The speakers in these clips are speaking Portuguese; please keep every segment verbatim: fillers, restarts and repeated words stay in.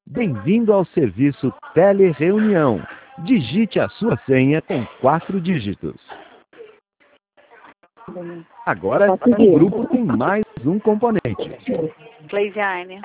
Bem-vindo ao serviço Telereunião. Digite a sua senha com quatro dígitos. Agora, o grupo tem mais um componente. Cleisiane.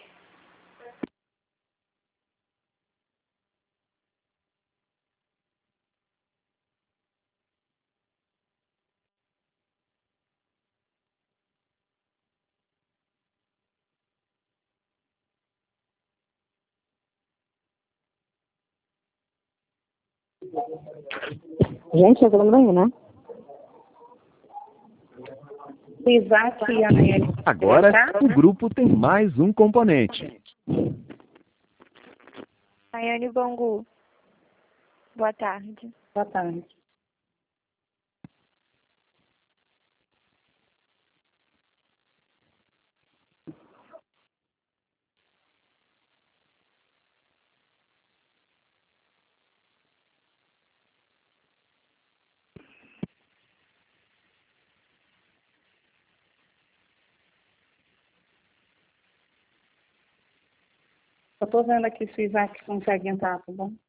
Gente, eu tô lembrando, né? Isaac e a Nayeli. Agora, o grupo tem mais um componente. Nayane Bangu. Boa tarde. Boa tarde. Eu tô vendo aqui se o Isaac consegue entrar, tá bom?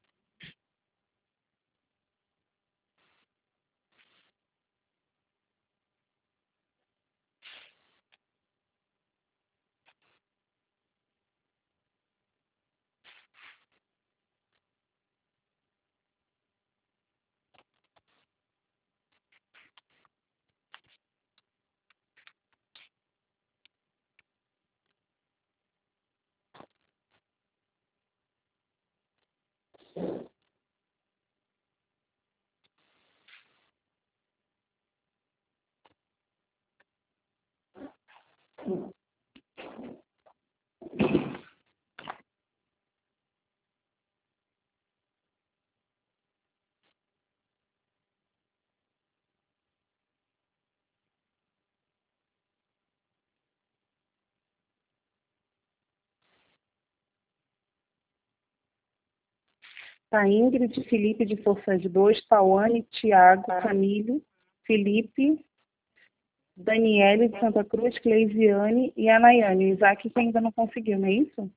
Tá Ingrid, Felipe de Força de Dois, Pauane, Tiago, Camilo, Felipe, Daniele de Santa Cruz, Cleisiane e a Nayane. O Isaac que ainda não conseguiu, não é isso?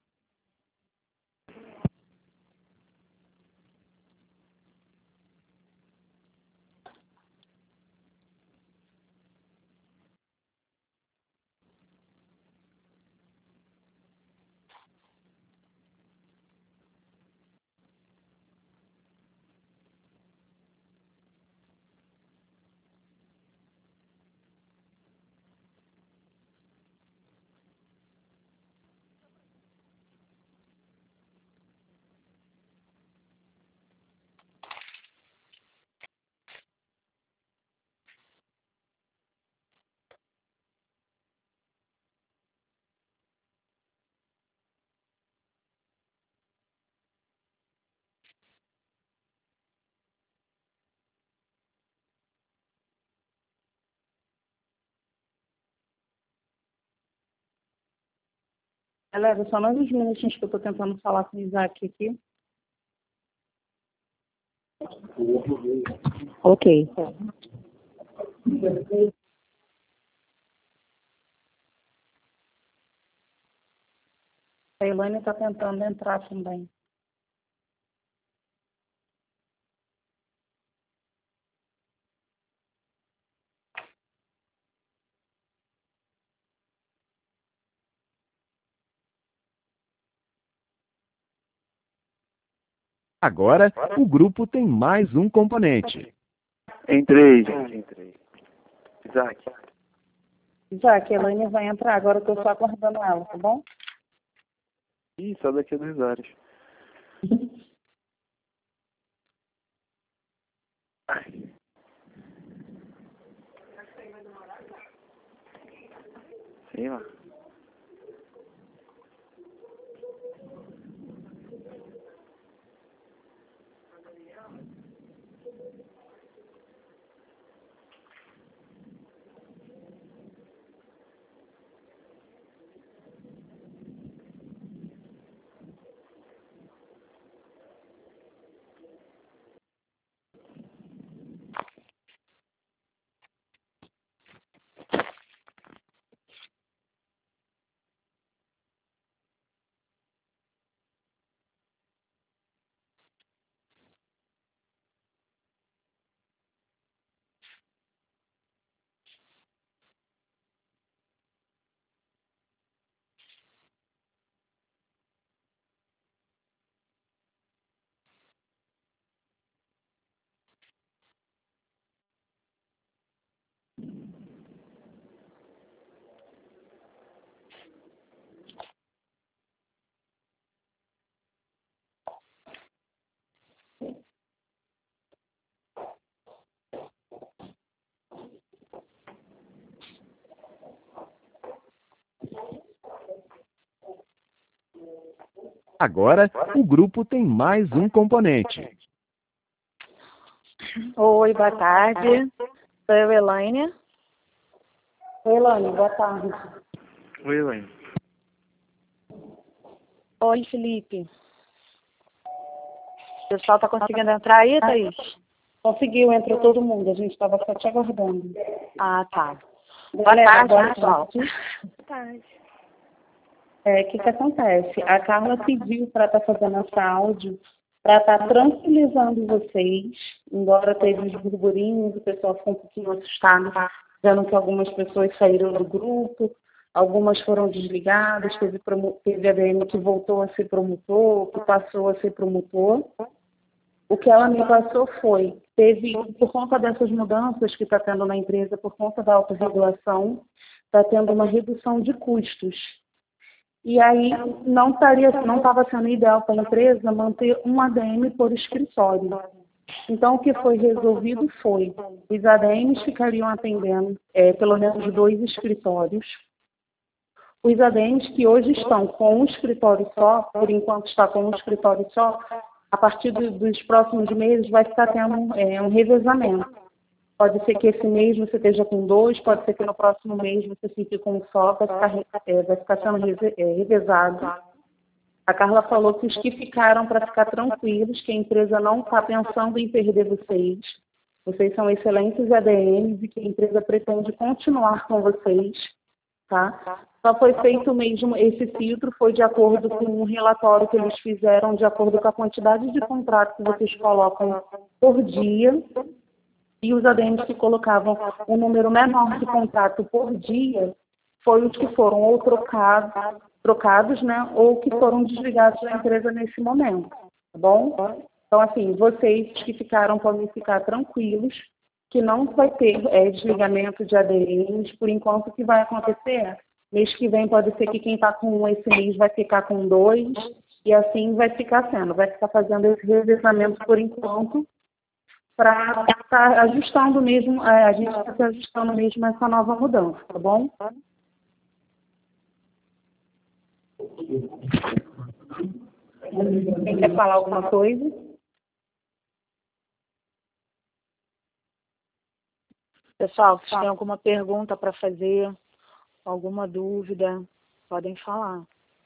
Galera, só mais uns minutinhos que eu estou tentando falar com o Isaac aqui. Ok. A Elaine está tentando entrar também. Agora, o grupo tem mais um componente. Entrei, gente, entrei. Isaac. Isaac, a Elaine vai entrar, agora eu estou só aguardando ela, tá bom? Ih, só daqui a duas horas. Ai. Sei lá. Agora, o grupo tem mais um componente. Oi, boa tarde. Sou eu, Elaine. Oi, Elaine, boa tarde. Oi, Elaine. Oi, Felipe. O pessoal tá conseguindo entrar aí, Thaís? Conseguiu, entrou todo mundo, a gente estava só te aguardando. Ah, tá. Boa Galera, tarde, boa pessoal. tarde. Boa tarde. É, o que que acontece? A Carla pediu para estar fazendo esse áudio para estar tranquilizando vocês, embora teve uns burburinhos, o pessoal ficou um pouquinho assustado, vendo que algumas pessoas saíram do grupo, algumas foram desligadas, teve, promo- teve A D M que voltou a ser promotor, que passou a ser promotor. O que ela me passou foi, teve, por conta dessas mudanças que está tendo na empresa, por conta da autorregulação, está tendo uma redução de custos. E aí não estaria, não estava sendo ideal para a empresa manter um A D M por escritório. Então, o que foi resolvido foi, os A D Ms ficariam atendendo é, pelo menos dois escritórios. Os A D Ms que hoje estão com um escritório só, por enquanto está com um escritório só, a partir do, dos próximos meses vai ficar tendo é, um revezamento. Pode ser que esse mês você esteja com dois, pode ser que no próximo mês você fique com um só, vai ficar, é, vai ficar sendo reve, é, revezado. A Carla falou que os que ficaram para ficar tranquilos, que a empresa não está pensando em perder vocês. Vocês são excelentes A D Ms e que a empresa pretende continuar com vocês. Tá? Só foi feito mesmo, esse filtro foi de acordo com um relatório que eles fizeram, de acordo com a quantidade de contratos que vocês colocam por dia. E os A D Ms que colocavam um número menor de contrato por dia foi os que foram ou trocados, trocados, né, ou que foram desligados da empresa nesse momento, tá bom? Então, assim, vocês que ficaram podem ficar tranquilos que não vai ter é, desligamento de A D Ms, por enquanto o que vai acontecer, mês que vem pode ser que quem está com um esse mês vai ficar com dois, e assim vai ficar sendo, vai ficar fazendo esse revezamento por enquanto, para estar tá ajustando mesmo, a gente está se ajustando mesmo a essa nova mudança, tá bom? Quem quer falar alguma coisa? Pessoal, se tem alguma pergunta para fazer, alguma dúvida, podem falar.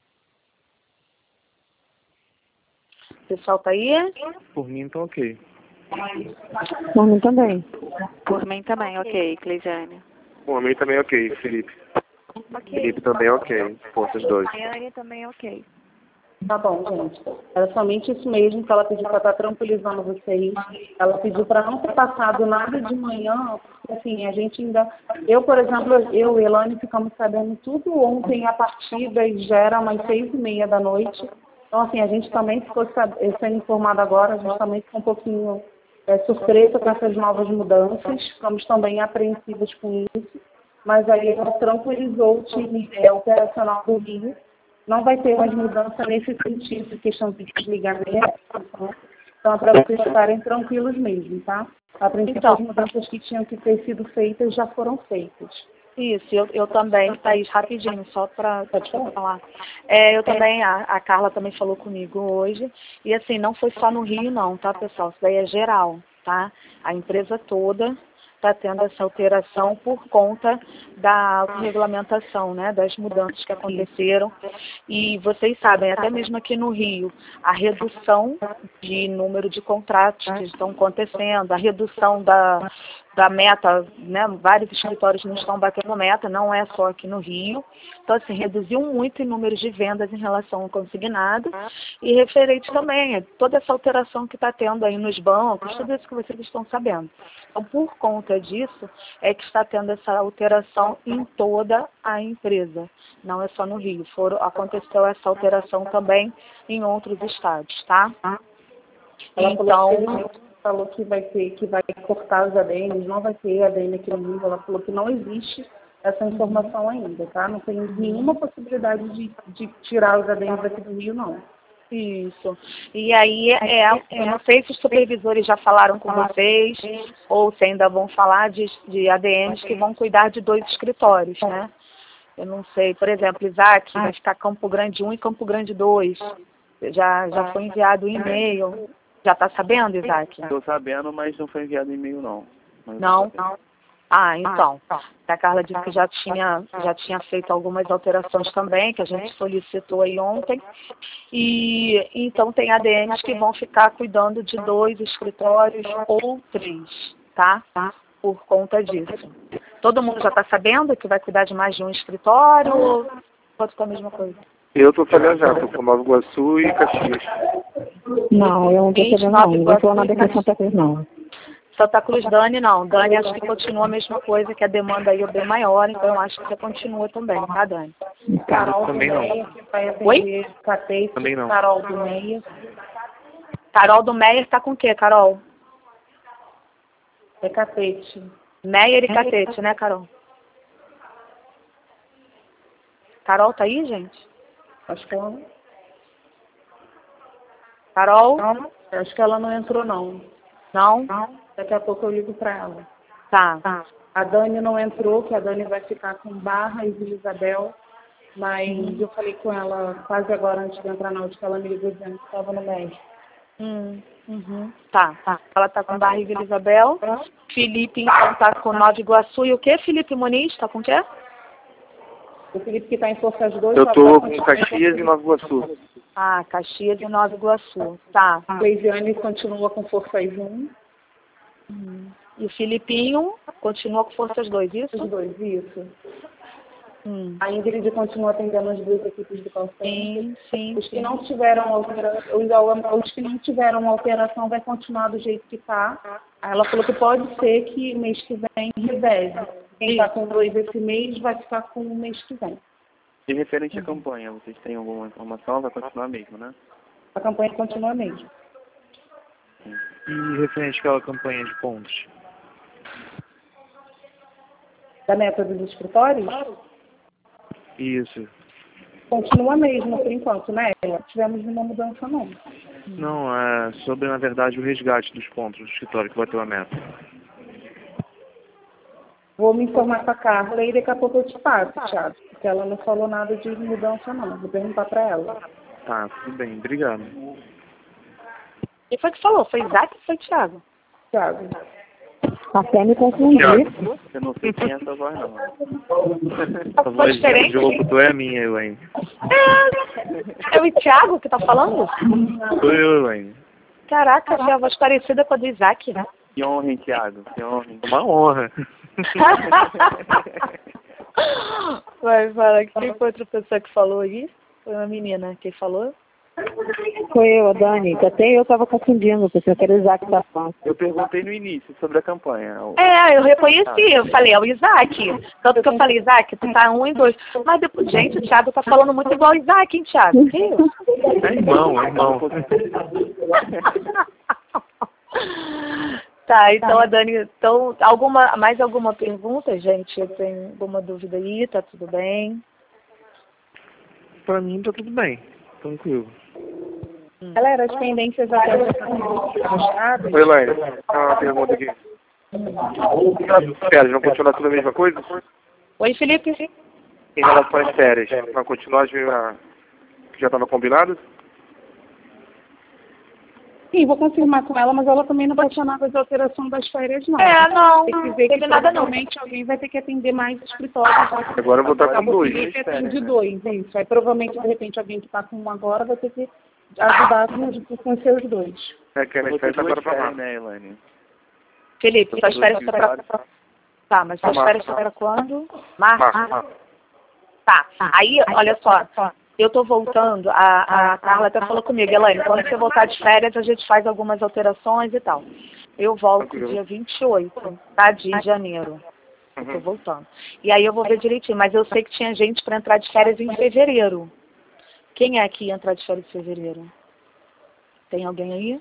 O pessoal tá aí? Por mim, então ok. Por mim também. Por mim também, ok, Cleisiane. Por mim também ok, Felipe. Ok. Felipe também ok. Força os dois. Maiane também ok. Tá bom, gente. Era somente isso mesmo que ela pediu para estar tranquilizando vocês. Ela pediu para não ter passado nada de manhã, porque assim, a gente ainda... Eu, por exemplo, eu e Elaine ficamos sabendo tudo ontem a partir das já era umas seis e meia da noite. Então, assim, a gente também ficou sendo informado agora, a gente também ficou um pouquinho é, surpresa com essas novas mudanças. Ficamos também apreensivas com isso. Mas aí ela tranquilizou o time é, operacional do Rio. Não vai ter mais mudança nesse sentido, questão de desligamento. Então, é para vocês ficarem tranquilos mesmo, tá? A princípio, Então, as mudanças que tinham que ter sido feitas já foram feitas. Isso, eu, eu também, Thaís, rapidinho, só para falar. É, eu também, a, a Carla também falou comigo hoje, e assim, não foi só no Rio não, tá, pessoal? Isso daí é geral, tá? A empresa toda está tendo essa alteração por conta da autorregulamentação, né, das mudanças que aconteceram. E vocês sabem, até mesmo aqui no Rio, a redução de número de contratos que estão acontecendo, a redução da, da meta, né, vários escritórios não estão batendo meta, não é só aqui no Rio. Então, assim, reduziu muito em números de vendas em relação ao consignado e referente também a toda essa alteração que está tendo aí nos bancos, tudo isso que vocês estão sabendo. Então, por conta disso, é que está tendo essa alteração em toda a empresa, não é só no Rio. Foram, aconteceu essa alteração também em outros estados, tá? Ela Então, falou que falou que vai ter, que vai cortar os A D Ns, não vai ter A D N aqui no Rio. Ela falou que não existe essa informação ainda, tá? Não tem nenhuma possibilidade de, de tirar os A D Ns daqui do Rio, não. Isso. E aí, é, eu não sei se os supervisores já falaram com vocês, ou se ainda vão falar de, de A D Ns que vão cuidar de dois escritórios, né? Eu não sei, por exemplo, Isaac vai ficar Campo Grande um e Campo Grande dois. Já, já foi enviado o e-mail. Já está sabendo, Isaac? Estou sabendo, mas não foi enviado e-mail, não. Mas Não? Ah, então. A Carla disse que já tinha, já tinha feito algumas alterações também, que a gente solicitou aí ontem. E então tem A D Ns que vão ficar cuidando de dois escritórios ou três, tá? Por conta disso. Todo mundo já está sabendo que vai cuidar de mais de um escritório ou pode ser a mesma coisa? Eu estou sabendo já, estou com Nova Iguaçu e Caxias. Não, eu não estou sabendo não. Não estou nada aqui em Santa Cruz, não. Santa Cruz, Dani, não. Dani, acho que continua a mesma coisa, que a demanda aí é bem maior, então eu acho que você continua também, tá, Dani? Carol Também do não. Meia, que vai atender Oi? Catete, Também não. Carol do Meia. Carol do Meyer tá com o quê, Carol? É Catete. Meyer e Catete, né, Carol? Carol tá aí, gente? Acho que ela, Carol? acho que ela não entrou, não. Não? Daqui a pouco eu ligo para ela. Tá. A Dani não entrou, que a Dani vai ficar com Barra e Vila Isabel, mas eu falei com ela quase agora, antes de entrar na última, ela me ligou dizendo que estava no médico. Hum, uhum. Tá. Ela tá com Barra e Vila Isabel. Felipe, então, tá com Nova Iguaçu. E o quê, Felipe Muniz? Tá com o quê? O Felipe que está em Forças dois. Eu só estou tá com Caxias e Nova Iguaçu. Ah, Caxias e Nova Iguaçu. Tá. Cleisiane continua com Forças um. Hum. E o Filipinho continua com Forças dois, isso? Os dois, isso. Hum. A Ingrid continua atendendo as duas equipes do call center. Sim, sim. Os que não tiveram alteração, os, os que não tiveram alteração vai continuar do jeito que está. Ela falou que pode ser que mês que vem reveze. Quem está com dois esse mês vai ficar com o mês que vem. E referente à campanha, vocês têm alguma informação? Vai continuar mesmo, né? A campanha continua mesmo. E referente àquela campanha de pontos? Da meta dos escritórios? Isso. Continua mesmo por enquanto, né? Não tivemos nenhuma mudança, não. Não, é sobre, na verdade, o resgate dos pontos do escritório que bateu a meta. Vou me informar com a Carla e daqui a pouco eu te passo, Thiago. Porque ela não falou nada de mudança, não. Vou perguntar para ela. Tá, tudo bem, obrigado. Quem foi que falou? Foi Isaac ou foi Thiago? Thiago. Até me confundir. Thiago, eu não sei quem é essa voz, não. A voz diferente? de locutor é a minha, Elaine. É, é o Thiago que tá falando? Sou eu, Elaine. Caraca, achei a voz parecida com a do Isaac. Que honra, hein, Thiago? Que honra, hein? Uma honra. Vai, fala, quem foi outra pessoa que falou aí? Foi uma menina. Quem falou? Foi eu, a Dani. Até eu estava confundindo, porque eu quero usar que tá falando. Eu perguntei no início sobre a campanha. É, eu reconheci, eu falei, é o Isaac. Tanto que eu falei, Isaac, tu tá um e dois. Mas depois, gente, o Thiago tá falando muito igual o Isaac, hein, Thiago? Que isso? É irmão, é irmão. Tá, então a Dani, então, alguma, mais alguma pergunta, gente? Eu tenho alguma dúvida aí, tá tudo bem? Pra mim tá tudo bem, tranquilo. Galera, as pendências até já estão fechadas. Oi, Elaine. Uma pergunta aqui. Férias, não continua tudo a mesma coisa? Oi, Felipe. Em relação às férias, vai continuar as mesmas que já estava combinado? Sim, vou confirmar com ela, mas ela também não vai tinha nada de alteração das férias, não. É, não, Tem que não ver teve que nada não. provavelmente alguém vai ter que atender mais escritórios. Agora eu vou estar com Acabou dois. que Felipe atende dois, isso. Aí provavelmente, de repente, alguém que está com um agora vai ter que ajudar com, com os seus dois. É que a férias agora para março. né, Elaine? Felipe, suas férias estão pra... Tá, mas suas férias estão para quando? Março? Março. Tá, aí, olha só, eu tô voltando, a, a Carla até falou comigo, Elaine, quando você voltar de férias, a gente faz algumas alterações e tal. Eu volto Tranquilo. dia vinte e oito, tá, de janeiro. Eu tô voltando. E aí eu vou ver direitinho, mas eu sei que tinha gente para entrar de férias em fevereiro. Quem é que ia entrar de férias em fevereiro? Tem alguém aí?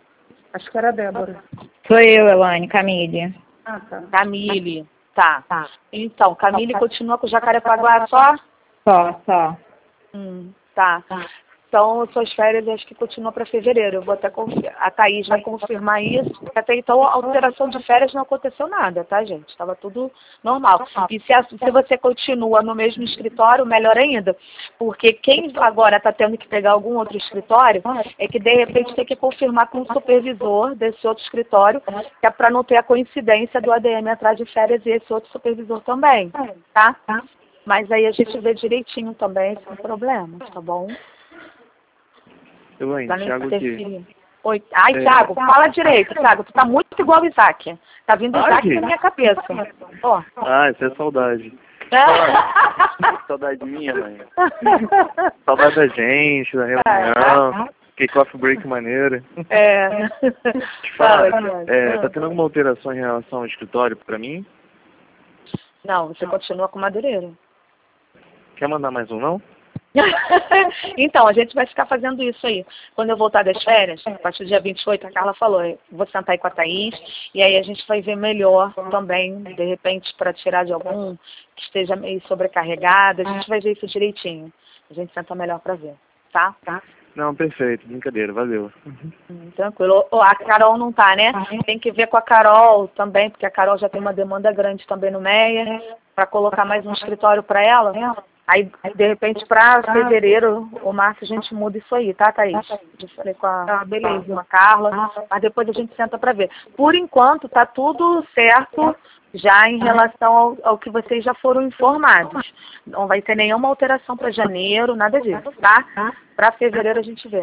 Acho que era a Débora. Sou eu, Elaine, Camille. Ah, tá. Camille. Tá. Então, Camille continua com Jacarepaguá só? Só, só. Hum, tá. Então, suas férias acho que continuam para fevereiro. Eu vou até confirmar. A Thaís vai confirmar isso. Até então, a alteração de férias não aconteceu nada, tá, gente? Estava tudo normal. E se, a, se você continua no mesmo escritório, melhor ainda. Porque quem agora está tendo que pegar algum outro escritório é que, de repente, tem que confirmar com o supervisor desse outro escritório, que é para não ter a coincidência do A D M atrás de férias e esse outro supervisor também, tá? Mas aí a gente vê direitinho também, sem problemas, tá bom? Elaine, Thiago aqui. Oi. Ai, É... Thiago, fala direito, Thiago. Tu tá muito igual o Isaac. Tá vindo o Isaac Ai. na minha cabeça. Ó. Ah, isso é saudade. Saudade minha, mãe. Saudade da gente, da reunião. Que coffee break maneira. É. Te falar, Fala, é, tá tendo alguma alteração em relação ao escritório pra mim? Não, você continua com Madureira. Quer mandar mais um, não? Então, a gente vai ficar fazendo isso aí. Quando eu voltar das férias, a partir do dia vinte e oito, a Carla falou, eu vou sentar aí com a Thaís, e aí a gente vai ver melhor também, de repente, para tirar de algum que esteja meio sobrecarregado, a gente vai ver isso direitinho. A gente senta melhor para ver, tá? Tá? Não, perfeito, brincadeira, valeu. Hum, tranquilo. Oh, a Carol não tá, né? Tem que ver com a Carol também, porque a Carol já tem uma demanda grande também no Meia, para colocar mais um escritório para ela. Aí, de repente, para fevereiro ou março, a gente muda isso aí, tá, Thaís? Eu falei com a, Ah, beleza. com a Carla, mas depois a gente senta para ver. Por enquanto, tá tudo certo já em relação ao, ao que vocês já foram informados. Não vai ter nenhuma alteração para janeiro, nada disso, tá? Para fevereiro a gente vê.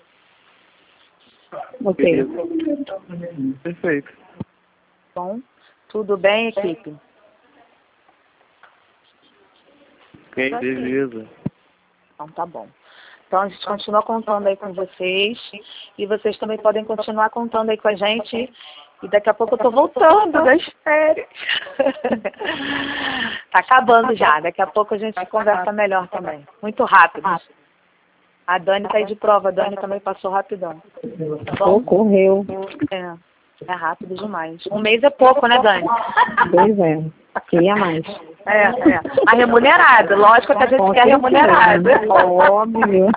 Ok. Perfeito. Bom, tudo bem, equipe? Ok, beleza. Então tá bom. Então a gente continua contando aí com vocês e vocês também podem continuar contando aí com a gente e daqui a pouco eu tô voltando das férias. Tá acabando já, daqui a pouco a gente conversa melhor também. Muito rápido. A Dani tá aí de prova, a Dani também passou rapidão. Tá bom? Correu. É, é rápido demais. Um mês é pouco, né, Dani? Pois é. Queria mais. É, é. A remunerada, lógico que a gente quer remunerada. Óbvio.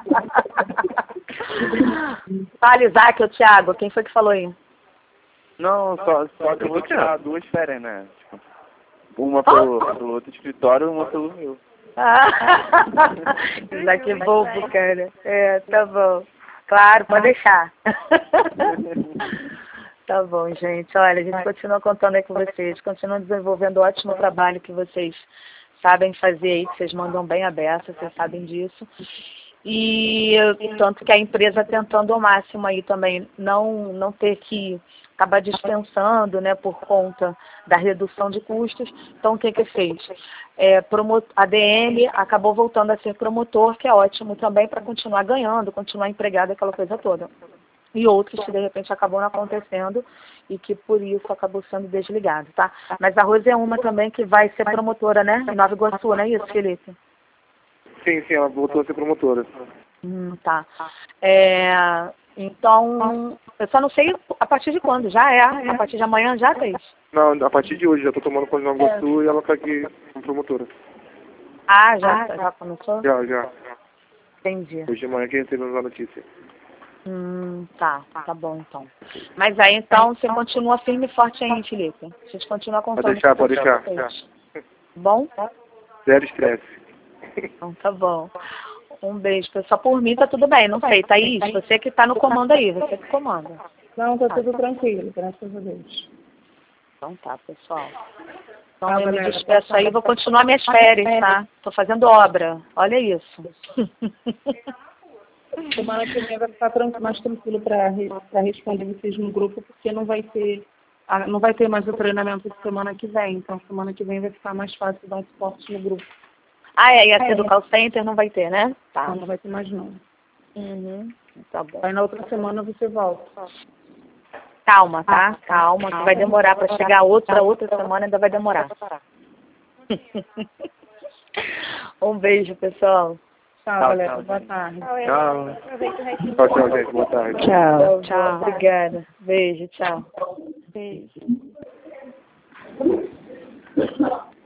Fala, Isaac ou Thiago, quem foi que falou aí? Não, só, só que eu vou tirar duas férias, né? Tipo, uma pelo, pelo outro escritório e uma pelo meu. Ah, Isaac é bobo, cara. É, tá bom. Claro, pode deixar. Tá bom, gente. Olha, a gente continua contando aí com vocês, continua desenvolvendo o ótimo trabalho que vocês sabem fazer aí, que vocês mandam bem aberto, vocês sabem disso. E tanto que a empresa tentando ao máximo aí também não, não ter que acabar dispensando, né, por conta da redução de custos. Então, o que que fez? É, a D M acabou voltando a ser promotor, que é ótimo também para continuar ganhando, continuar empregado, aquela coisa toda. E outros que de repente acabou não acontecendo e que por isso acabou sendo desligado, tá? Mas a Rose é uma também que vai ser promotora, né? Em Nova Iguaçu, não é isso, Felipe? Sim, sim, ela voltou a ser promotora. Hum, tá. É, então, eu só não sei a partir de quando. Já é? A partir de amanhã já, Thaís? Não, a partir de hoje, já tô tomando conta de Nova Iguaçu e ela tá aqui como promotora. Ah, já, já começou? Já, já. Entendi. Hoje de manhã que recebemos a notícia. Hum, tá, tá bom então. Mas aí então você continua firme e forte aí, Felipe. A gente continua contando. Pode deixar, pode deixar. Bom? Zero estresse. Então tá bom. Um beijo, pessoal. Por mim tá tudo bem, não sei. Thaís, você que tá no comando aí, você que comanda. Não, tá tudo tranquilo, graças a Deus. Então tá, pessoal. Então eu me despeço aí, vou continuar minhas férias, tá? Tô fazendo obra. Olha isso. Semana que vem vai ficar tran- mais tranquilo para responder vocês no grupo, porque não vai ter ah, não vai ter mais o treinamento de semana que vem. Então, semana que vem vai ficar mais fácil dar um suporte no grupo. Ah, é, ia ser do call center, não vai ter, né? Tá. Então, não vai ter mais não. Uhum, tá bom. Aí na outra semana você volta. Calma, tá? Calma, que vai demorar para chegar outra, outra semana ainda vai demorar. Um beijo, pessoal. Tchau, Tchau, galera. tchau, Boa gente. tarde. Tchau, Tchau. Helena. Aproveita o restinho. Tchau, tchau, gente. Boa tarde. Tchau. Tchau. Obrigada. Beijo, tchau. Beijo.